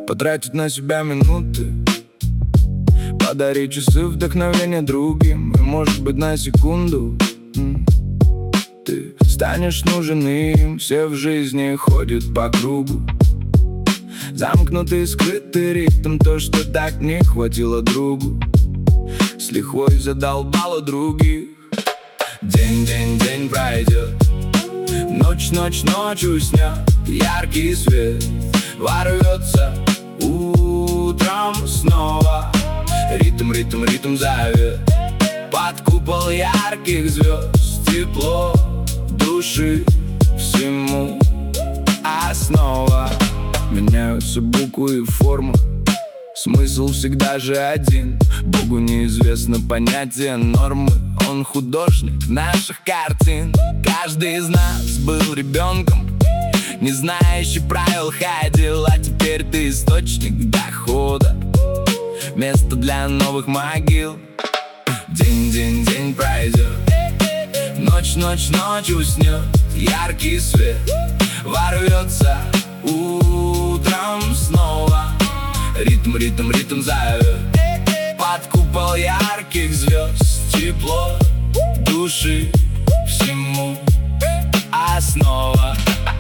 потратить на себя минуты, подарить часы вдохновения другим. И может быть на секунду ты станешь нужен им. Все в жизни ходят по кругу, замкнутый, скрытый ритм. То, что так не хватило другу, с лихвой задолбало других. День пройдет, ночь уснет, яркий свет ворвется утром снова. Ритм зовет под купол ярких звезд. Тепло души всему основа. Меняются буквы и формы, смысл всегда же один. Богу неизвестно понятие нормы, он художник наших картин. Каждый из нас был ребенком, не знающий правил ходил. А теперь ты источник дохода, место для новых могил. День пройдет, ночь уснет, яркий свет ворвется утром снова. Ритм зовет под купол ярких звезд. Тепло души всему основа.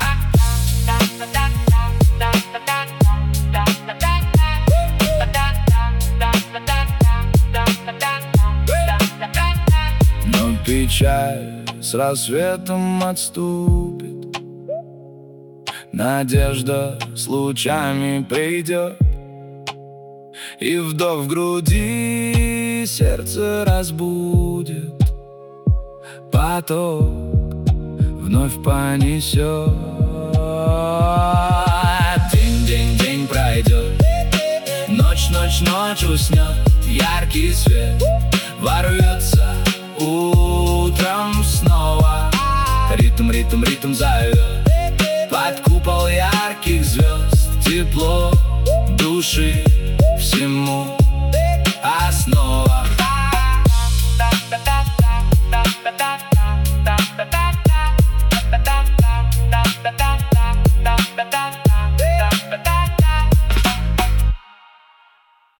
Но печаль с рассветом отступит, надежда с лучами придет. И вдох в груди сердце разбудит, поток вновь понесет. День пройдет, ночь уснет, яркий свет ворвется утром снова. Ритм зовет под купол ярких звезд. Тепло души